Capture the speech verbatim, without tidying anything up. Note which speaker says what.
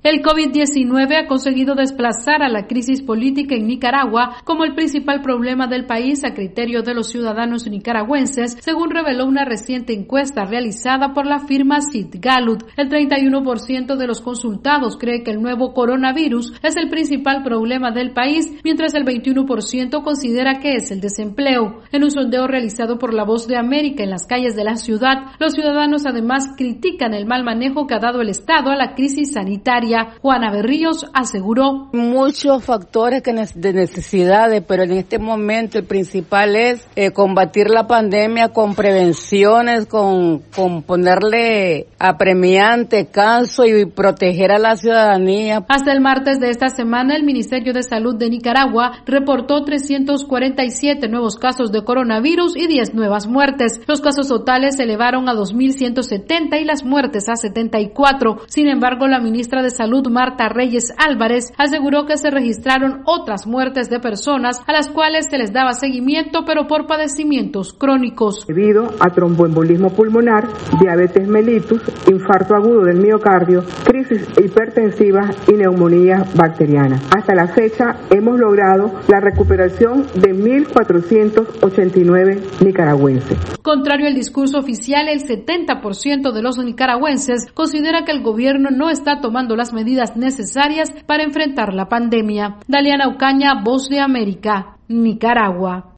Speaker 1: El COVID diecinueve ha conseguido desplazar a la crisis política en Nicaragua como el principal problema del país a criterio de los ciudadanos nicaragüenses, según reveló una reciente encuesta realizada por la firma Citgallup. El treinta y uno por ciento de los consultados cree que el nuevo coronavirus es el principal problema del país, mientras el veintiuno por ciento considera que es el desempleo. En un sondeo realizado por La Voz de América en las calles de la ciudad, los ciudadanos además critican el mal manejo que ha dado el Estado a la crisis sanitaria. Juana Berríos aseguró:
Speaker 2: muchos factores que de necesidades, pero en este momento el principal es eh, combatir la pandemia con prevenciones, con, con ponerle apremiante, canso y proteger a la ciudadanía.
Speaker 1: Hasta el martes de esta semana, el Ministerio de Salud de Nicaragua reportó trescientos cuarenta y siete nuevos casos de coronavirus y diez nuevas muertes. Los casos totales se elevaron a dos mil ciento setenta y las muertes a setenta y cuatro. Sin embargo, la ministra de Salud, Marta Reyes Álvarez, aseguró que se registraron otras muertes de personas a las cuales se les daba seguimiento, pero por padecimientos crónicos.
Speaker 3: Debido a tromboembolismo pulmonar, diabetes mellitus, infarto agudo del miocardio, crisis hipertensiva y neumonía bacteriana. Hasta la fecha hemos logrado la recuperación de mil cuatrocientos ochenta y nueve nicaragüenses.
Speaker 1: Contrario al discurso oficial, el setenta por ciento de los nicaragüenses considera que el gobierno no está tomando las medidas necesarias para enfrentar la pandemia. Daliana Ocaña, Voz de América, Nicaragua.